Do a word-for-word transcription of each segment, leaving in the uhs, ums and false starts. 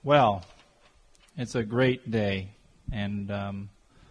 Well, it's a great day, and um,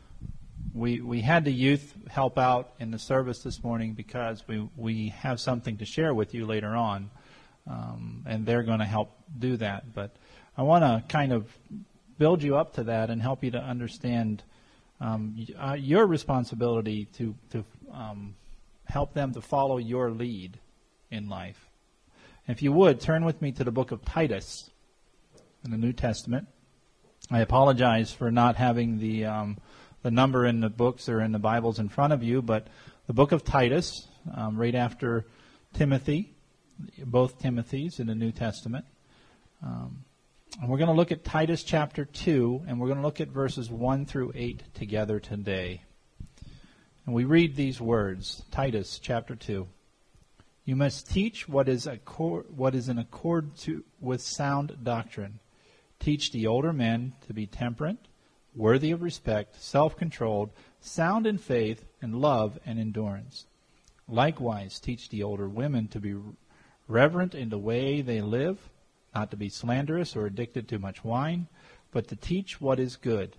we we had the youth help out in the service this morning because we, we have something to share with you later on, um, and they're going to help do that. But I want to kind of build you up to that and help you to understand um, uh, your responsibility to, to um, help them to follow your lead in life. If you would, turn with me to the book of Titus in the New Testament. I apologize for not having the um, the number in the books or in the Bibles in front of you, but the book of Titus, um, right after Timothy, both Timothys in the New Testament. Um, and we're going to look at Titus chapter two, and we're going to look at verses one through eight together today. And we read these words, Titus chapter two. You must teach what is accord, what is in accord to, with sound doctrine. Teach the older men to be temperate, worthy of respect, self-controlled, sound in faith, and love and endurance. Likewise, teach the older women to be reverent in the way they live, not to be slanderous or addicted to much wine, but to teach what is good.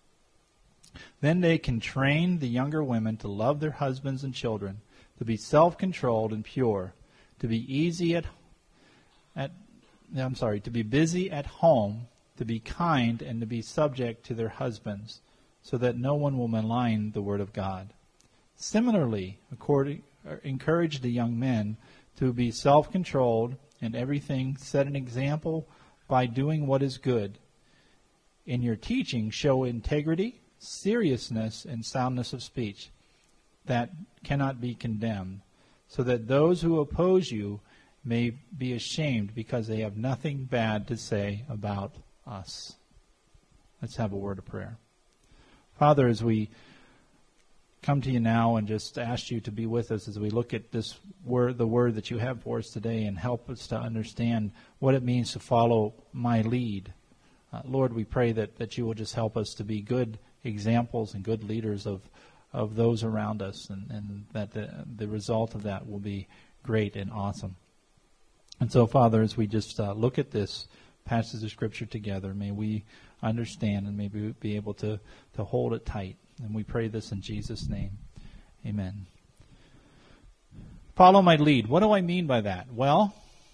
Then they can train the younger women to love their husbands and children, to be self-controlled and pure, to be easy at at I'm sorry, to be busy at home, to be kind, and to be subject to their husbands, so that no one will malign the word of God. Similarly, according, encourage the young men to be self-controlled in everything, set an example by doing what is good. In your teaching, show integrity, seriousness, and soundness of speech that cannot be condemned, so that those who oppose you may be ashamed because they have nothing bad to say about us. Let's have a word of prayer. Father, as we come to you now and just ask you to be with us as we look at this word, the word that you have for us today, and help us to understand what it means to follow my lead. Uh, Lord, we pray that, that you will just help us to be good examples and good leaders of, of those around us, and, and that the, the result of that will be great and awesome. And so, Father, as we just uh, look at this passage of Scripture together, may we understand and may we be able to, to hold it tight. And we pray this in Jesus' name. Amen. Follow my lead. What do I mean by that? Well,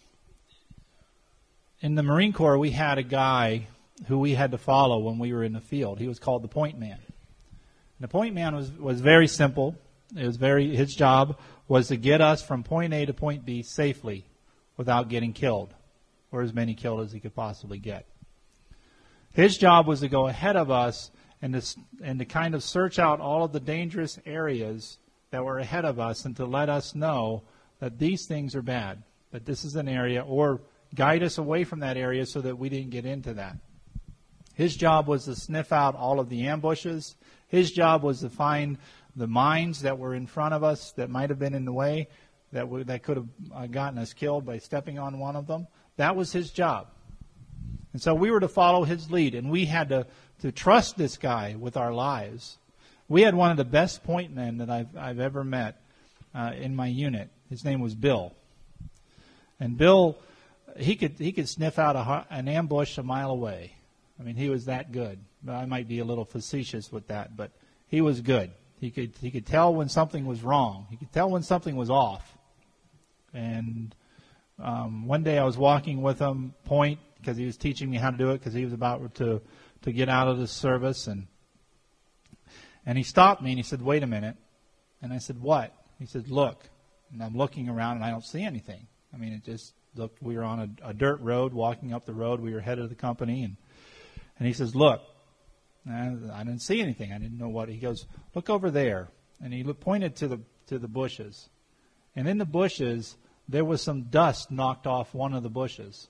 in the Marine Corps, we had a guy who we had to follow when we were in the field. He was called the point man. And the point man was, was very simple. It was very his job was to get us from point A to point B safely, without getting killed, or as many killed as he could possibly get. His job was to go ahead of us and to, and to kind of search out all of the dangerous areas that were ahead of us, and to let us know that these things are bad, that this is an area, or guide us away from that area so that we didn't get into that. His job was to sniff out all of the ambushes. His job was to find the mines that were in front of us that might have been in the way, that w- that could have uh, gotten us killed by stepping on one of them. That was his job. And so we were to follow his lead, and we had to, to trust this guy with our lives. We had one of the best point men that I've, I've ever met uh, in my unit. His name was Bill. And Bill, he could he could sniff out a, an ambush a mile away. I mean, he was that good. I might be a little facetious with that, but he was good. He could he could tell when something was wrong. He could tell when something was off. And um, one day I was walking with him, point, because he was teaching me how to do it, because he was about to, to get out of the service. And and he stopped me and he said, "Wait a minute." And I said, "What?" He said, "Look." And I'm looking around and I don't see anything. I mean, it just looked, we were on a, a dirt road, walking up the road. We were headed to the company. And, and he says, "Look." And I didn't see anything. I didn't know what. He goes, "Look over there." And he looked, pointed to the to the bushes. And in the bushes, there was some dust knocked off one of the bushes.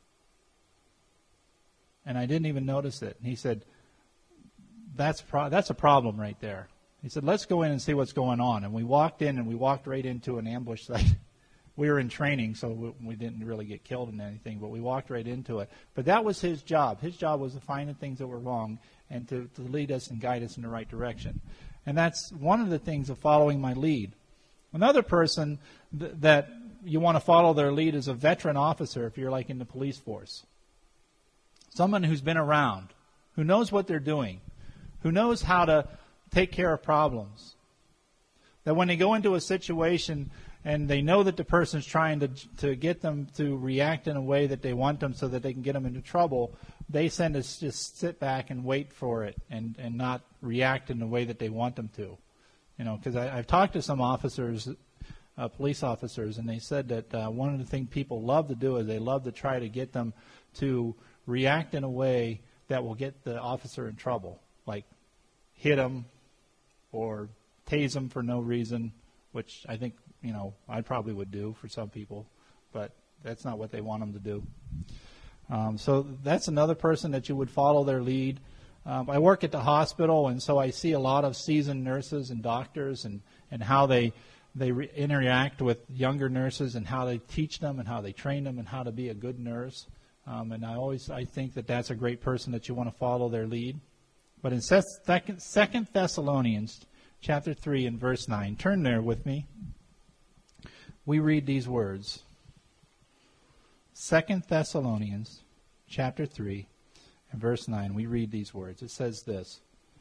And I didn't even notice it. And he said, that's pro- that's a problem right there. He said, "Let's go in and see what's going on." And we walked in, and we walked right into an ambush site. We were in training, so we, we didn't really get killed in anything, but we walked right into it. But that was his job. His job was to find the things that were wrong and to, to lead us and guide us in the right direction. And that's one of the things of following my lead. Another person th- that you want to follow their lead is a veteran officer if you're like in the police force. Someone who's been around, who knows what they're doing, who knows how to take care of problems. That when they go into a situation and they know that the person's trying to to get them to react in a way that they want them so that they can get them into trouble, they tend to just sit back and wait for it and, and not react in the way that they want them to. You know, because I've talked to some officers, uh, police officers, and they said that uh, one of the things people love to do is they love to try to get them to react in a way that will get the officer in trouble, like hit him or tase him for no reason, which I think, you know, I probably would do for some people, but that's not what they want them to do. Um, so that's another person that you would follow their lead. Um, I work at the hospital, and so I see a lot of seasoned nurses and doctors and, and how they they re- interact with younger nurses and how they teach them and how they train them and how to be a good nurse. Um, and I always I think that that's a great person that you want to follow their lead. But in Second Thessalonians chapter three and verse nine, turn there with me. We read these words. Second Thessalonians chapter three and verse nine, we read these words. It says this.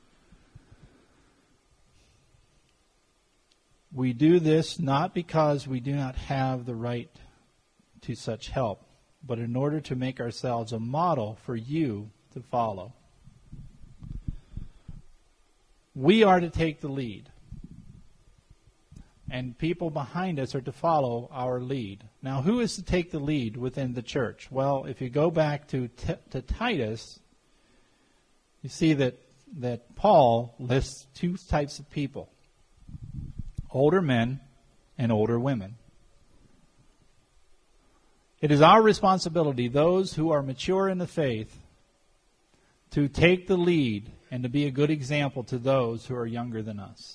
We do this not because we do not have the right to such help, but in order to make ourselves a model for you to follow. We are to take the lead, and people behind us are to follow our lead. Now, who is to take the lead within the church? Well, if you go back to t- to Titus, you see that, that Paul lists two types of people, older men and older women. It is our responsibility, those who are mature in the faith, to take the lead and to be a good example to those who are younger than us.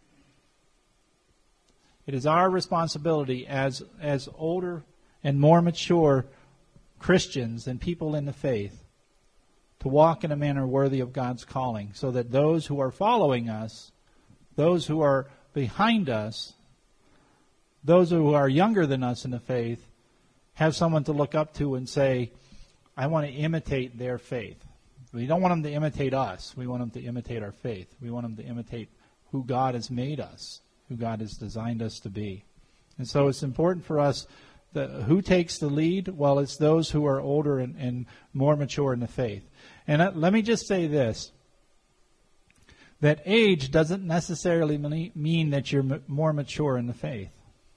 It is our responsibility as, as older and more mature Christians and people in the faith to walk in a manner worthy of God's calling, so that those who are following us, those who are behind us, those who are younger than us in the faith, have someone to look up to and say, I want to imitate their faith. We don't want them to imitate us. We want them to imitate our faith. We want them to imitate who God has made us, who God has designed us to be. And so it's important for us, that who takes the lead? Well, it's those who are older and, and more mature in the faith. And uh, let me just say this, that age doesn't necessarily mean that you're m- more mature in the faith.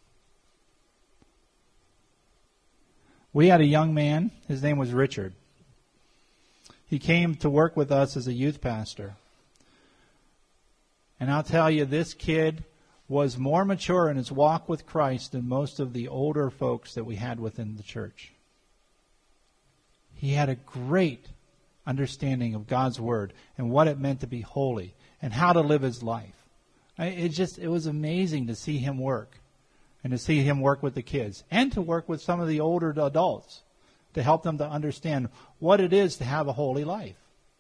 We had a young man, his name was Richard. He came to work with us as a youth pastor. And I'll tell you, this kid was more mature in his walk with Christ than most of the older folks that we had within the church. He had a great understanding of God's Word and what it meant to be holy and how to live his life. It just, it was amazing to see him work. And to see him work with the kids, and to work with some of the older adults, to help them to understand what it is to have a holy life.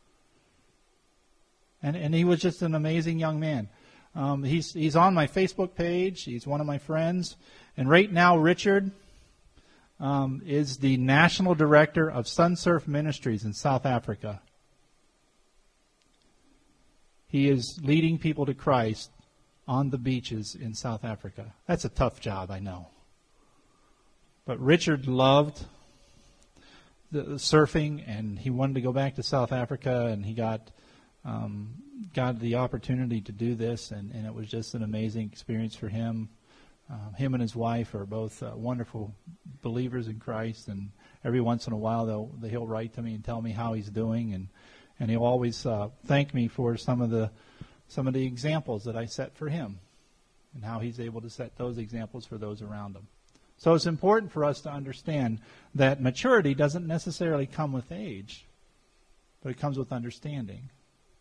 And and he was just an amazing young man. Um, he's he's on my Facebook page. He's one of my friends. And right now, Richard um, is the national director of Sunsurf Ministries in South Africa. He is leading people to Christ on the beaches in South Africa. That's a tough job, I know. But Richard loved the, the surfing, and he wanted to go back to South Africa, and he got um, got the opportunity to do this, and, and it was just an amazing experience for him. Uh, him and his wife are both uh, wonderful believers in Christ, and every once in a while they'll, he'll write to me and tell me how he's doing, and, and he'll always uh, thank me for some of the some of the examples that I set for him and how he's able to set those examples for those around him. So it's important for us to understand that maturity doesn't necessarily come with age, but it comes with understanding.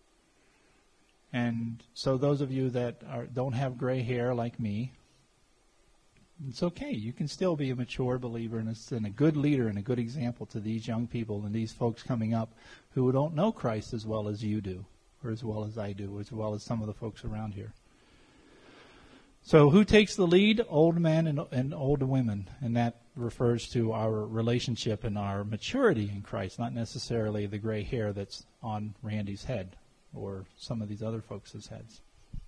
And so those of you that are, don't have gray hair like me, it's okay. You can still be a mature believer and a, and a good leader and a good example to these young people and these folks coming up who don't know Christ as well as you do, or as well as I do, as well as some of the folks around here. So who takes the lead? Old men and, and old women. And that refers to our relationship and our maturity in Christ, not necessarily the gray hair that's on Randy's head or some of these other folks' heads.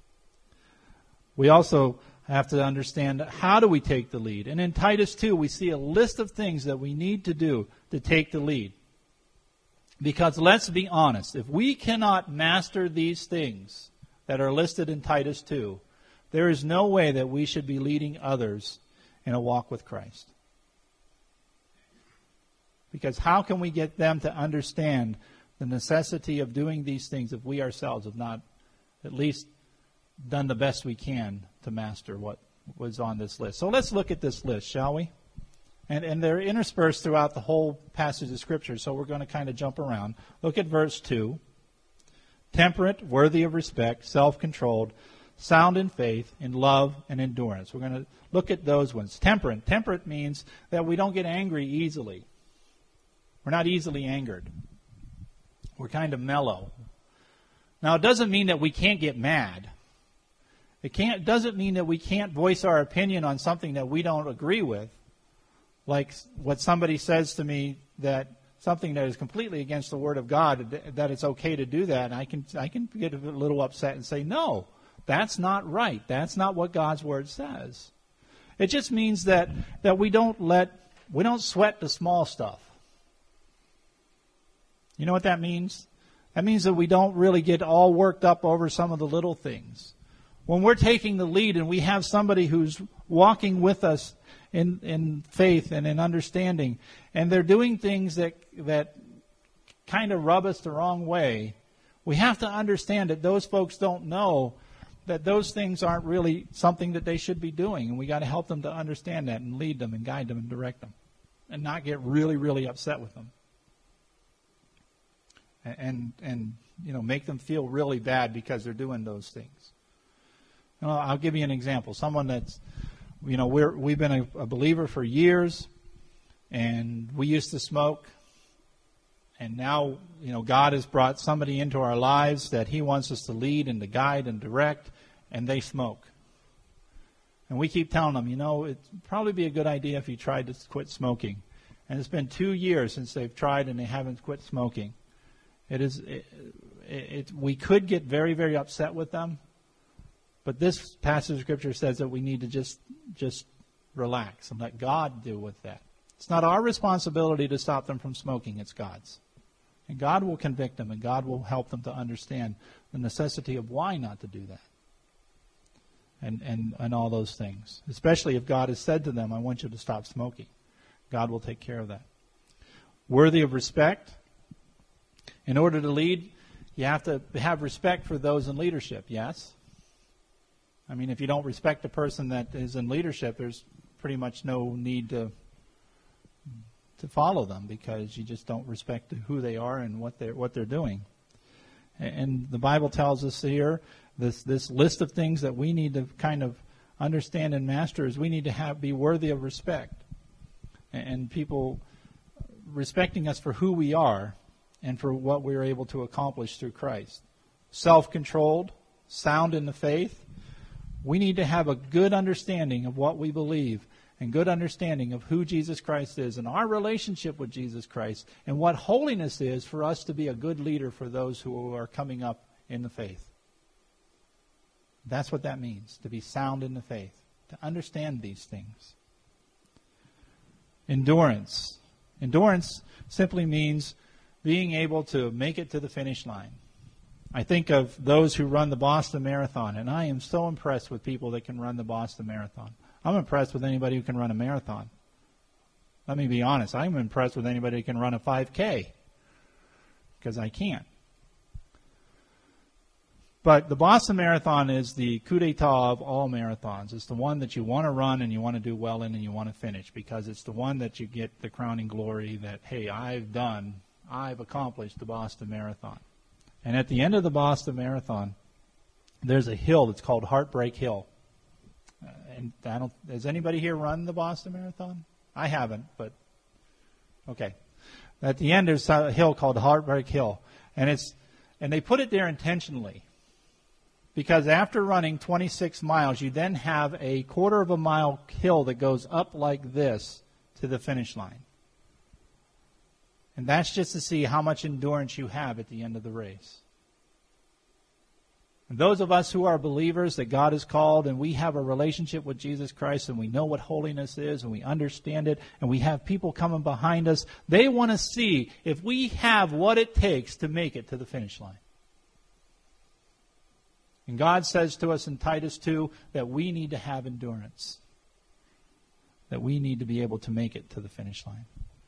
We also have to understand, how do we take the lead? And in Titus two, we see a list of things that we need to do to take the lead. Because let's be honest, if we cannot master these things that are listed in Titus two, there is no way that we should be leading others in a walk with Christ. Because how can we get them to understand the necessity of doing these things if we ourselves have not at least done the best we can to master what was on this list? So let's look at this list, shall we? And, and they're interspersed throughout the whole passage of Scripture, so we're going to kind of jump around. Look at verse two. Temperate, worthy of respect, self-controlled, sound in faith, in love, and endurance. We're going to look at those ones. Temperate. Temperate means that we don't get angry easily. We're not easily angered. We're kind of mellow. Now, it doesn't mean that we can't get mad. It can't, doesn't mean that we can't voice our opinion on something that we don't agree with. Like what somebody says to me, that something that is completely against the Word of God, that it's okay to do that. And I can, I can get a little upset and say, no, that's not right. That's not what God's Word says. It just means that, that we don't let, we don't sweat the small stuff. You know what that means? That means that we don't really get all worked up over some of the little things. When we're taking the lead and we have somebody who's walking with us in, in faith and in understanding, and they're doing things that, that kind of rub us the wrong way, we have to understand that those folks don't know that those things aren't really something that they should be doing. And we got to help them to understand that and lead them and guide them and direct them and not get really, really upset with them. And, and you know, make them feel really bad because they're doing those things. You know, I'll give you an example. Someone that's, you know, we're, we've been a, a believer for years, and we used to smoke. And now, you know, God has brought somebody into our lives that He wants us to lead and to guide and direct, and they smoke. And we keep telling them, you know, it'd probably be a good idea if you tried to quit smoking. And it's been two years since they've tried and they haven't quit smoking. It is, it, it, we could get very, very upset with them, but this passage of Scripture says that we need to just, just relax and let God deal with that. It's not our responsibility to stop them from smoking, it's God's. And God will convict them, and God will help them to understand the necessity of why not to do that. And, and, and all those things. Especially if God has said to them, I want you to stop smoking. God will take care of that. Worthy of respect. In order to lead, you have to have respect for those in leadership, yes? I mean, if you don't respect the person that is in leadership, there's pretty much no need to to follow them because you just don't respect who they are and what they're, what they're doing. And the Bible tells us here, this, this list of things that we need to kind of understand and master is we need to have be worthy of respect. And people respecting us for who we are and for what we're able to accomplish through Christ. Self-controlled, sound in the faith. We need to have a good understanding of what we believe and good understanding of who Jesus Christ is and our relationship with Jesus Christ and what holiness is for us to be a good leader for those who are coming up in the faith. That's what that means, to be sound in the faith, to understand these things. Endurance. Endurance simply means being able to make it to the finish line. I think of those who run the Boston Marathon, and I am so impressed with people that can run the Boston Marathon. I'm impressed with anybody who can run a marathon. Let me be honest. I'm impressed with anybody who can run a five K, because I can't. But the Boston Marathon is the coup d'etat of all marathons. It's the one that you want to run and you want to do well in and you want to finish, because it's the one that you get the crowning glory that, hey, I've done I've accomplished the Boston Marathon. And at the end of the Boston Marathon, there's a hill that's called Heartbreak Hill. Uh, and I don't, has anybody here run the Boston Marathon? I haven't, but okay. At the end, there's a hill called Heartbreak Hill. And it's, and they put it there intentionally. Because after running twenty-six miles, you then have a quarter of a mile hill that goes up like this to the finish line. And that's just to see how much endurance you have at the end of the race. And those of us who are believers that God has called and we have a relationship with Jesus Christ and we know what holiness is and we understand it and we have people coming behind us, they want to see if we have what it takes to make it to the finish line. And God says to us in Titus two that we need to have endurance. That we need to be able to make it to the finish line.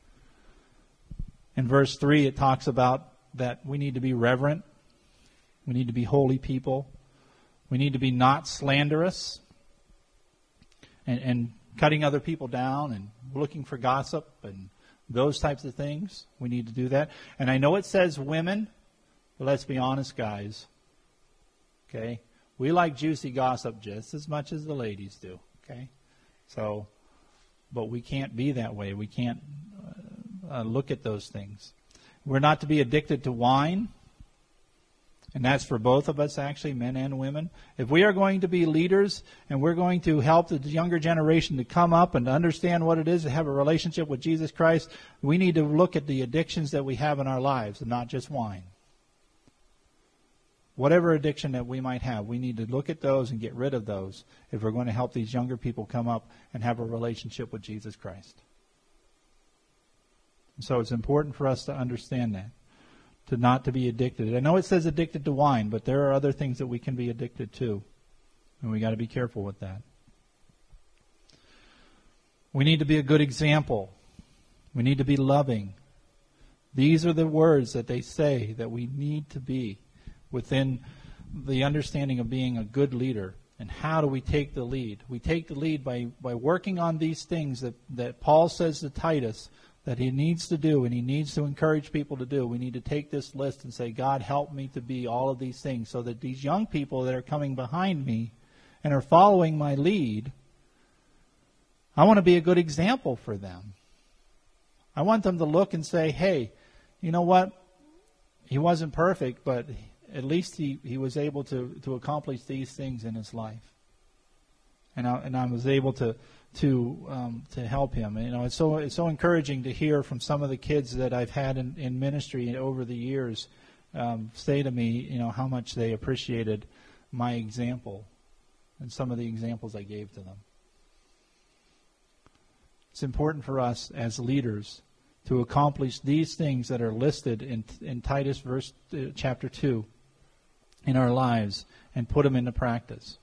In verse three, it talks about that we need to be reverent. We need to be holy people. We need to be not slanderous and, and cutting other people down and looking for gossip and those types of things. We need to do that. And I know it says women, but let's be honest, guys. Okay? We like juicy gossip just as much as the ladies do. Okay? So, but we can't be that way. We can't uh, uh, look at those things. We're not to be addicted to wine. And that's for both of us, actually, men and women. If we are going to be leaders and we're going to help the younger generation to come up and understand what it is to have a relationship with Jesus Christ, we need to look at the addictions that we have in our lives and not just wine. Whatever addiction that we might have, we need to look at those and get rid of those if we're going to help these younger people come up and have a relationship with Jesus Christ. And so it's important for us to understand that. To not to be addicted. I know it says addicted to wine, but there are other things that we can be addicted to. And we got to be careful with that. We need to be a good example. We need to be loving. These are the words that they say that we need to be within the understanding of being a good leader. And how do we take the lead? We take the lead by, by working on these things that, that Paul says to Titus that he needs to do and he needs to encourage people to do. We need to take this list and say, God, help me to be all of these things so that these young people that are coming behind me and are following my lead, I want to be a good example for them. I want them to look and say, hey, you know what? He wasn't perfect, but at least he, he was able to, to accomplish these things in his life. And I, and I was able to to um, to help him. And, you know, it's so it's so encouraging to hear from some of the kids that I've had in, in ministry over the years um, say to me, you know, how much they appreciated my example and some of the examples I gave to them. It's important for us as leaders to accomplish these things that are listed in in Titus verse uh, chapter two in our lives and put them into practice.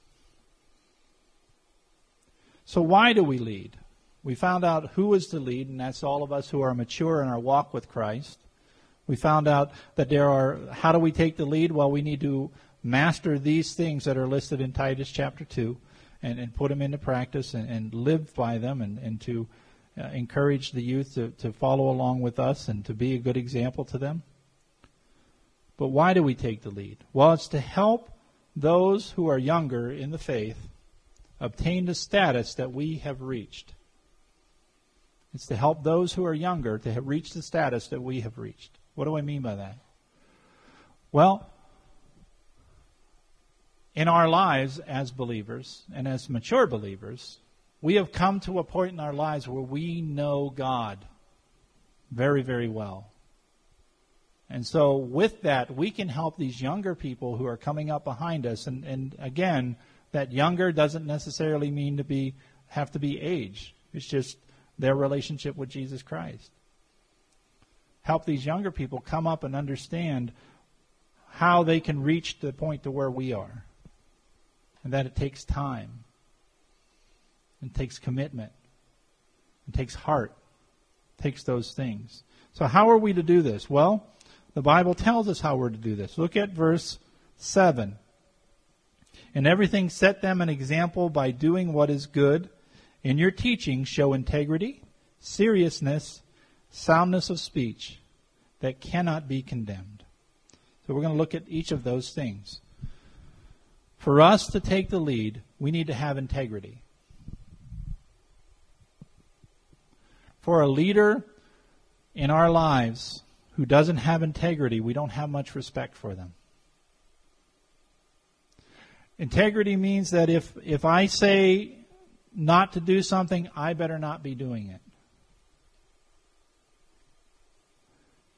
So why do we lead? We found out who is to lead, and that's all of us who are mature in our walk with Christ. We found out that there are, how do we take the lead? Well, we need to master these things that are listed in Titus chapter two and, and put them into practice and, and live by them and, and to uh, encourage the youth to, to follow along with us and to be a good example to them. But why do we take the lead? Well, it's to help those who are younger in the faith obtain the status that we have reached. It's to help those who are younger to have reached the status that we have reached. What do I mean by that? Well, in our lives as believers and as mature believers, we have come to a point in our lives where we know God very, very well. And so with that, we can help these younger people who are coming up behind us. And, and again, that younger doesn't necessarily mean to be have to be age. It's just their relationship with Jesus Christ. Help these younger people come up and understand how they can reach the point to where we are. And that it takes time. It takes commitment. It takes heart. It takes those things. So how are we to do this? Well, the Bible tells us how we're to do this. Look at verse seven. In everything set them an example by doing what is good. In your teaching show integrity, seriousness, soundness of speech that cannot be condemned. So we're going to look at each of those things. For us to take the lead, we need to have integrity. For a leader in our lives who doesn't have integrity, we don't have much respect for them. Integrity means that if, if I say not to do something, I better not be doing it.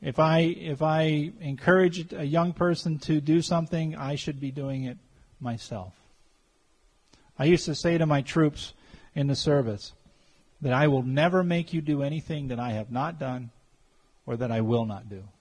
If I if I encourage a young person to do something, I should be doing it myself. I used to say to my troops in the service that I will never make you do anything that I have not done or that I will not do.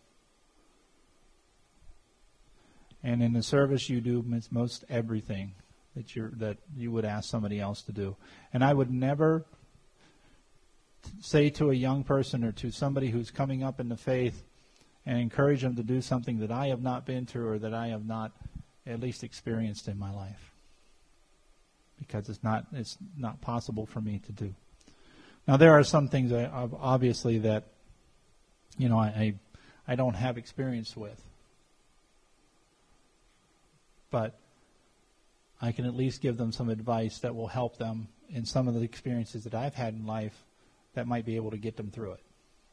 And in the service, you do most everything that you that you would ask somebody else to do. And I would never say to a young person or to somebody who's coming up in the faith and encourage them to do something that I have not been through or that I have not at least experienced in my life, because it's not it's not possible for me to do. Now, there are some things I, obviously that you know I, I I don't have experience with, but I can at least give them some advice that will help them in some of the experiences that I've had in life that might be able to get them through it.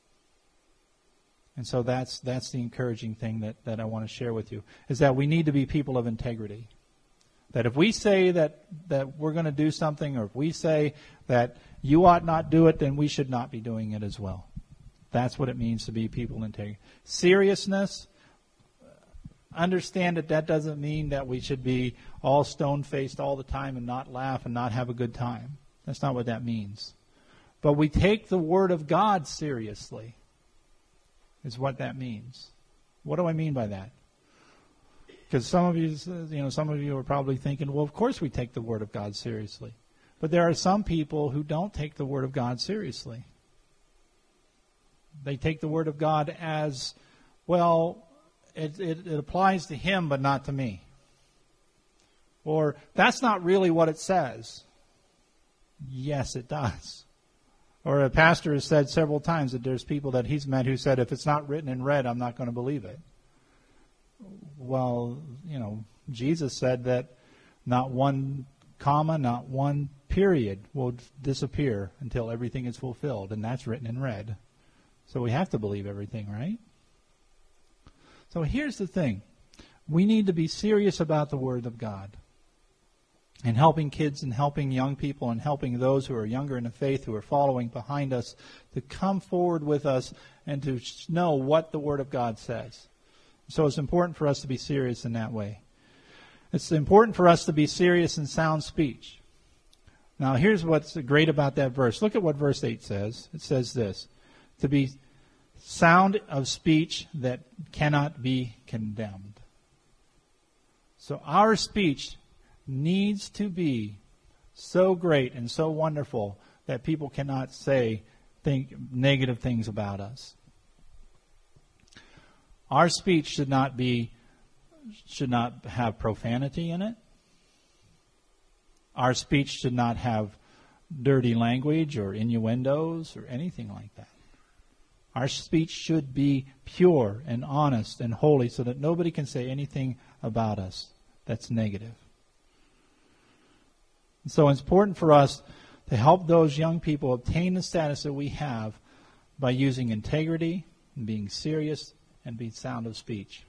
And so that's that's the encouraging thing that, that I want to share with you, is that we need to be people of integrity. That if we say that, that we're going to do something, or if we say that you ought not do it, then we should not be doing it as well. That's what it means to be people of integrity. Seriousness, understand that that doesn't mean that we should be all stone-faced all the time and not laugh and not have a good time. That's not what that means. But we take the Word of God seriously, is what that means. What do I mean by that? Because some of you, you know, some of you are probably thinking, well, of course we take the Word of God seriously. But there are some people who don't take the Word of God seriously. They take the Word of God as, well, it, it, it applies to him but not to me. Or, that's not really what it says. Yes, it does. Or a pastor has said several times that there's people that he's met who said, if it's not written in red, I'm not going to believe it. Well, you know, Jesus said that not one comma, not one period will disappear until everything is fulfilled, and that's written in red. So we have to believe everything, right? So here's the thing. We need to be serious about the Word of God. And helping kids and helping young people and helping those who are younger in the faith who are following behind us to come forward with us and to know what the Word of God says. So it's important for us to be serious in that way. It's important for us to be serious in sound speech. Now here's what's great about that verse. Look at what verse eight says. It says this: to be sound of speech that cannot be condemned. So our speech needs to be so great and so wonderful that people cannot say think negative things about us. Our speech should not be should not have profanity in it. Our speech should not have dirty language or innuendos or anything like that. Our speech should be pure and honest and holy so that nobody can say anything about us that's negative. So it's important for us to help those young people obtain the status that we have by using integrity and being serious and being sound of speech.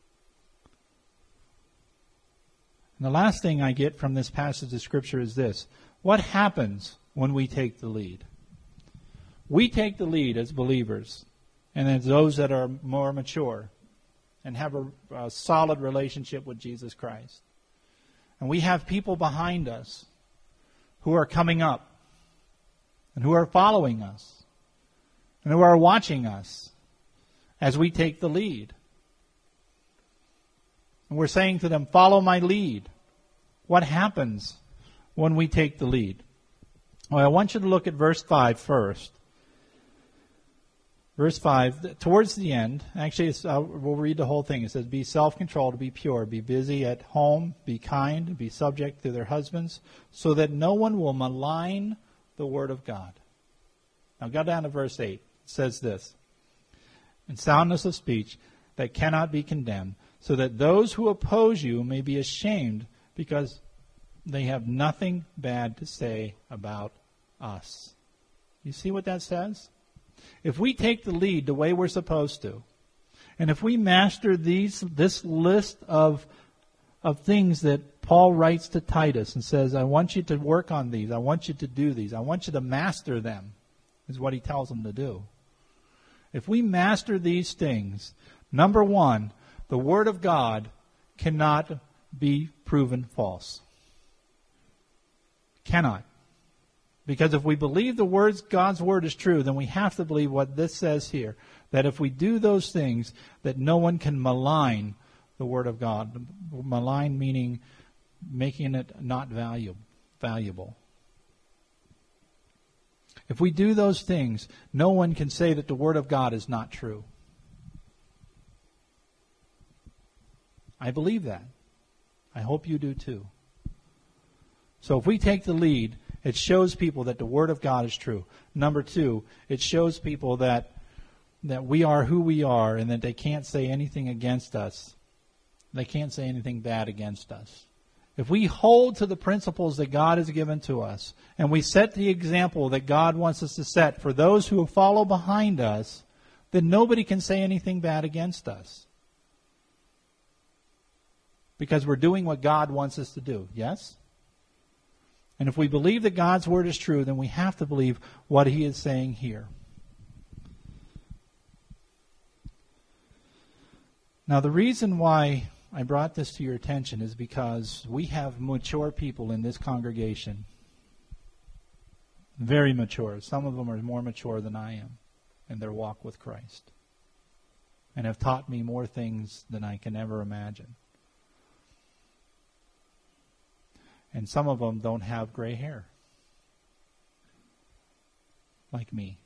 And the last thing I get from this passage of Scripture is this: what happens when we take the lead? We take the lead as believers and as those that are more mature and have a, a solid relationship with Jesus Christ. And we have people behind us who are coming up and who are following us and who are watching us as we take the lead. And we're saying to them, follow my lead. What happens when we take the lead? Well, I want you to look at verse five first. Verse five, towards the end, actually it's, uh, we'll read the whole thing. It says, be self-controlled, be pure, be busy at home, be kind, be subject to their husbands, so that no one will malign the word of God. Now go down to verse eight. It says this: in soundness of speech that cannot be condemned, so that those who oppose you may be ashamed because they have nothing bad to say about us. You see what that says? If we take the lead the way we're supposed to, and if we master these this list of of things that Paul writes to Titus and says, I want you to work on these, I want you to do these, I want you to master them, is what he tells them to do. If we master these things, number one, the Word of God cannot be proven false. Cannot. Because if we believe the words, God's Word is true, then we have to believe what this says here. That if we do those things, that no one can malign the Word of God. Malign meaning making it not valuable. valuable. If we do those things, no one can say that the Word of God is not true. I believe that. I hope you do too. So if we take the lead, it shows people that the Word of God is true. Number two, it shows people that that we are who we are and that they can't say anything against us. They can't say anything bad against us. If we hold to the principles that God has given to us, and we set the example that God wants us to set for those who follow behind us, then nobody can say anything bad against us. Because we're doing what God wants us to do, yes? And if we believe that God's Word is true, then we have to believe what He is saying here. Now, the reason why I brought this to your attention is because we have mature people in this congregation. Very mature. Some of them are more mature than I am in their walk with Christ. And have taught me more things than I can ever imagine. And some of them don't have gray hair. Like me.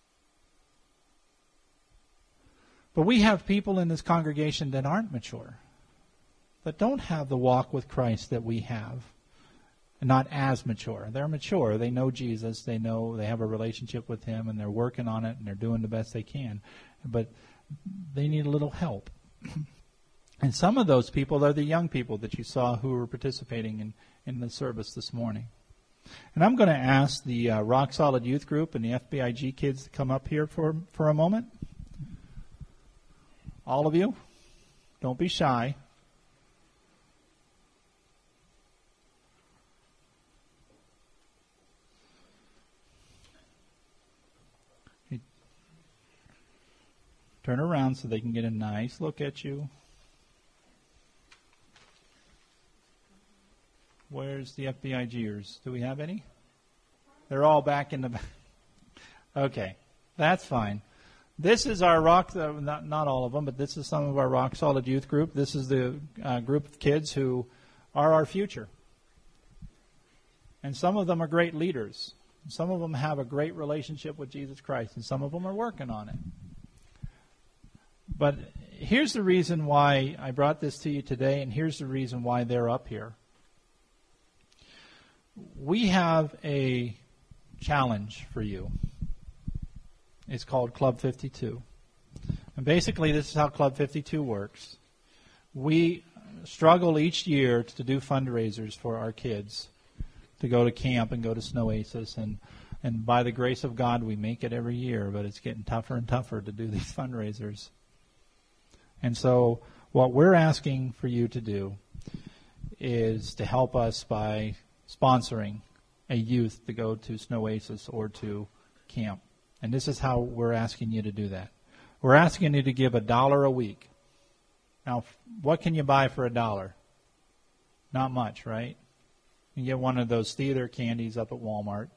But we have people in this congregation that aren't mature. That don't have the walk with Christ that we have. And not as mature. They're mature. They know Jesus. They know they have a relationship with Him. And they're working on it. And they're doing the best they can. But they need a little help. And some of those people are the young people that you saw who were participating in, in the service this morning. And I'm going to ask the uh, Rock Solid Youth Group and the F B I G kids to come up here for, for a moment. All of you, don't be shy. Turn around so they can get a nice look at you. Where's the F B I Gers? Do we have any? They're all back in the back. Okay, that's fine. This is our rock, uh, not, not all of them, but this is some of our Rock Solid Youth Group. This is the uh, group of kids who are our future. And some of them are great leaders. Some of them have a great relationship with Jesus Christ, and some of them are working on it. But here's the reason why I brought this to you today, and here's the reason why they're up here. We have a challenge for you. It's called Club fifty-two. And basically, this is how Club fifty-two works. We struggle each year to do fundraisers for our kids, to go to camp and go to Snowasis. And, and by the grace of God, we make it every year, but it's getting tougher and tougher to do these fundraisers. And so what we're asking for you to do is to help us by sponsoring a youth to go to Snowasis or to camp. And this is how we're asking you to do that. We're asking you to give a dollar a week. Now, what can you buy for a dollar? Not much, right? You get one of those theater candies up at Walmart.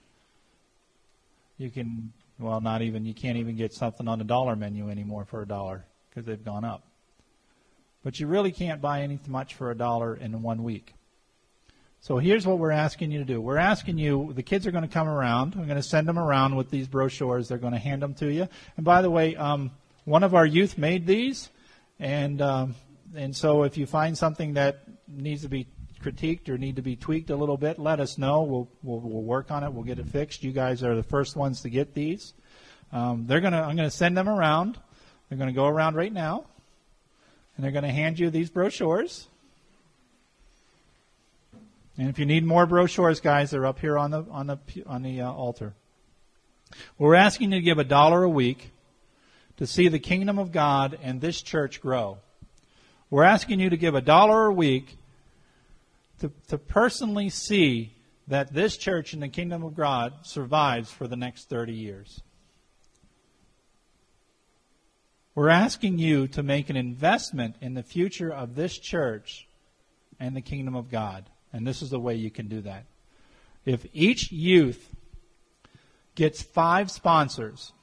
You can, well, not even, you can't even get something on the dollar menu anymore for a dollar because they've gone up. But you really can't buy anything much for a dollar in one week. So here's what we're asking you to do. We're asking you, the kids are going to come around. We're going to send them around with these brochures. They're going to hand them to you. And by the way, um, one of our youth made these. And um, and so if you find something that needs to be critiqued or need to be tweaked a little bit, let us know. We'll we'll, we'll work on it. We'll get it fixed. You guys are the first ones to get these. Um, they're going to. I'm going to send them around. They're going to go around right now. And they're going to hand you these brochures. And if you need more brochures, guys, they're up here on the on the on the uh, altar. We're asking you to give a dollar a week to see the kingdom of God and this church grow. We're asking you to give a dollar a week to to personally see that this church and the kingdom of God survives for the next thirty years. We're asking you to make an investment in the future of this church and the kingdom of God. And this is the way you can do that. If each youth gets five sponsors,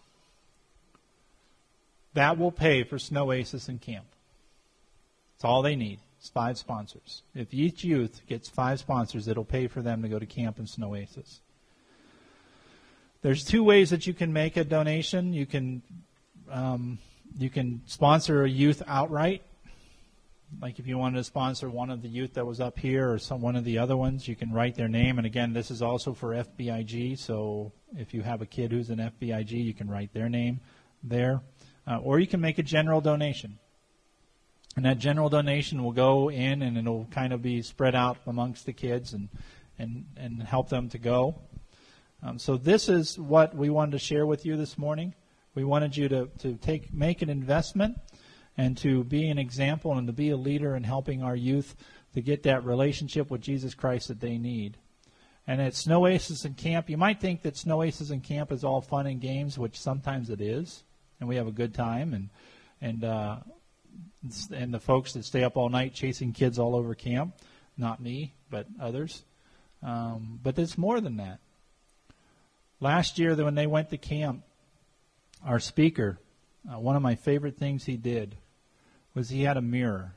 that will pay for Snow Oasis and camp. That's all they need. It's five sponsors. If each youth gets five sponsors, it'll pay for them to go to camp and Snow Oasis. There's two ways that you can make a donation. You can um, you can sponsor a youth outright. Like if you wanted to sponsor one of the youth that was up here or some one of the other ones, you can write their name. And again, this is also for F B I G. So if you have a kid who's an F B I G, you can write their name there. Uh, or you can make a general donation. And that general donation will go in and it'll kind of be spread out amongst the kids and, and, and help them to go. Um, so this is what we wanted to share with you this morning. We wanted you to, to take make an investment and to be an example and to be a leader in helping our youth to get that relationship with Jesus Christ that they need. And at Snow Oasis and Camp, you might think that Snow Oasis and Camp is all fun and games, which sometimes it is, and we have a good time, and and uh, and the folks that stay up all night chasing kids all over camp, not me, but others. Um, but it's more than that. Last year, when they went to camp, our speaker, uh, one of my favorite things he did was he had a mirror.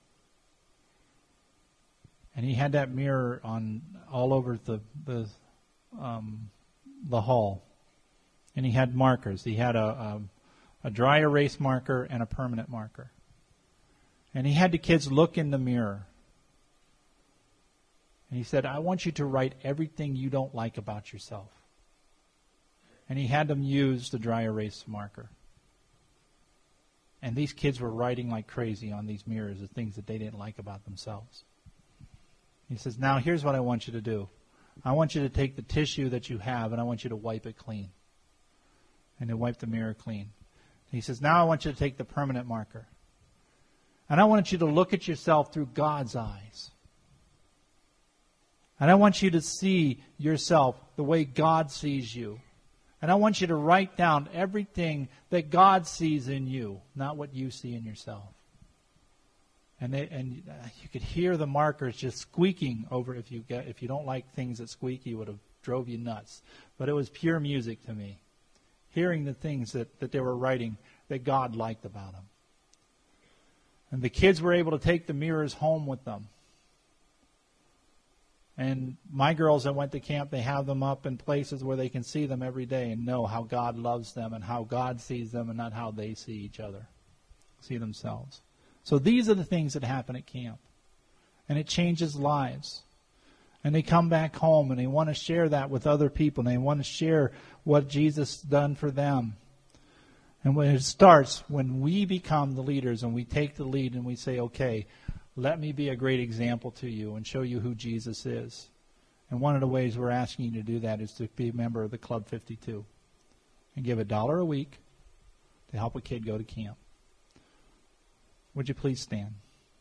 And he had that mirror on all over the the, um, the hall. And he had markers. He had a, a, a dry erase marker and a permanent marker. And he had the kids look in the mirror. And he said, I want you to write everything you don't like about yourself. And he had them use the dry erase marker. And these kids were writing like crazy on these mirrors the things that they didn't like about themselves. He says, now here's what I want you to do. I want you to take the tissue that you have and I want you to wipe it clean. And to wipe the mirror clean. He says, now I want you to take the permanent marker. And I want you to look at yourself through God's eyes. And I want you to see yourself the way God sees you. And I want you to write down everything that God sees in you, not what you see in yourself. And they, and you could hear the markers just squeaking over. If you get, if you don't like things that squeak, you would have drove you nuts. But it was pure music to me, hearing the things that, that they were writing that God liked about them. And the kids were able to take the mirrors home with them. And my girls that went to camp, they have them up in places where they can see them every day and know how God loves them and how God sees them and not how they see each other, see themselves. So these are the things that happen at camp. And it changes lives. And they come back home and they want to share that with other people. And they want to share what Jesus done for them. And when it starts, when we become the leaders and we take the lead and we say, okay, let me be a great example to you and show you who Jesus is. And one of the ways we're asking you to do that is to be a member of the Club fifty-two and give a dollar a week to help a kid go to camp. Would you please stand?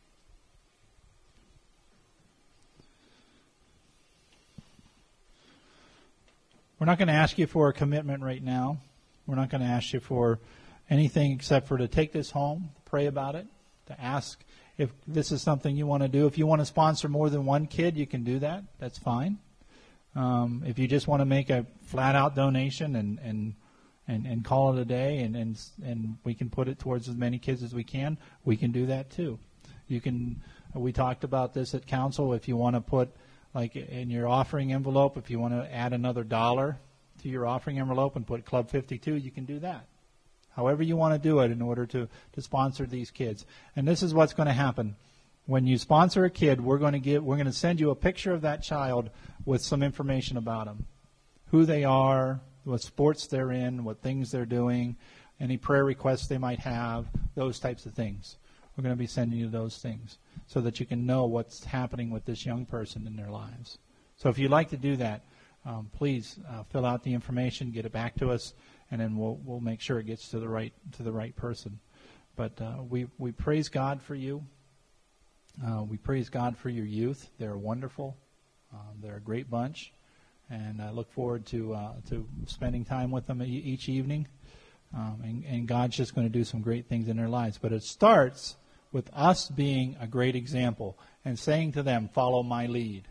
We're not going to ask you for a commitment right now. We're not going to ask you for anything except for to take this home, pray about it, to ask if this is something you want to do. If you want to sponsor more than one kid, you can do that. That's fine. Um, if you just want to make a flat-out donation and, and and and call it a day, and, and and we can put it towards as many kids as we can, we can do that too. You can. We talked about this at council. If you want to put, like in your offering envelope, if you want to add another dollar to your offering envelope and put Club fifty-two, you can do that. However you want to do it in order to, to sponsor these kids. And this is what's going to happen. When you sponsor a kid, we're going to give, we're going to send you a picture of that child with some information about them. Who they are, what sports they're in, what things they're doing, any prayer requests they might have, those types of things. We're going to be sending you those things so that you can know what's happening with this young person in their lives. So if you'd like to do that, um, please uh, fill out the information, get it back to us, and then we'll we'll make sure it gets to the right to the right person. But uh, we we praise God for you. Uh, we praise God for your youth. They're wonderful. Um, they're a great bunch, and I look forward to uh, to spending time with them e- each evening. Um, and, and God's just going to do some great things in their lives. But it starts with us being a great example and saying to them, follow my lead.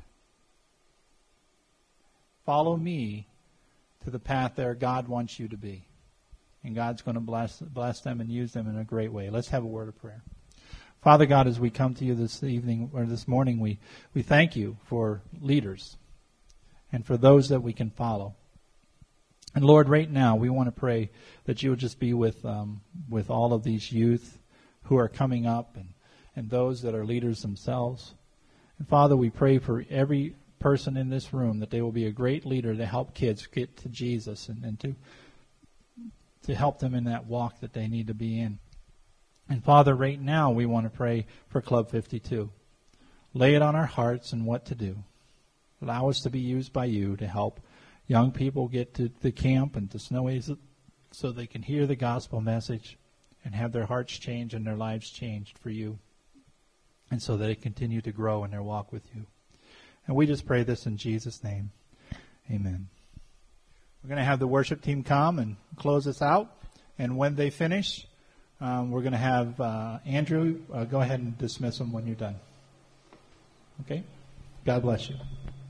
Follow me to the path there God wants you to be. And God's going to bless bless them and use them in a great way. Let's have a word of prayer. Father God, as we come to you this evening or this morning, we, we thank you for leaders and for those that we can follow. And Lord, right now we want to pray that you would just be with um, with all of these youth who are coming up and, and those that are leaders themselves. And Father, we pray for every person in this room that they will be a great leader to help kids get to Jesus and, and to to help them in that walk that they need to be in. And Father, right now we want to pray for Club fifty-two. Lay it on our hearts and what to do. Allow us to be used by you to help young people get to the camp and to Snowies so they can hear the gospel message and have their hearts changed and their lives changed for you, and so that they continue to grow in their walk with you. And we just pray this in Jesus' name. Amen. We're going to have the worship team come and close us out. And when they finish, um, we're going to have uh, Andrew uh, go ahead and dismiss them when you're done. Okay? God bless you.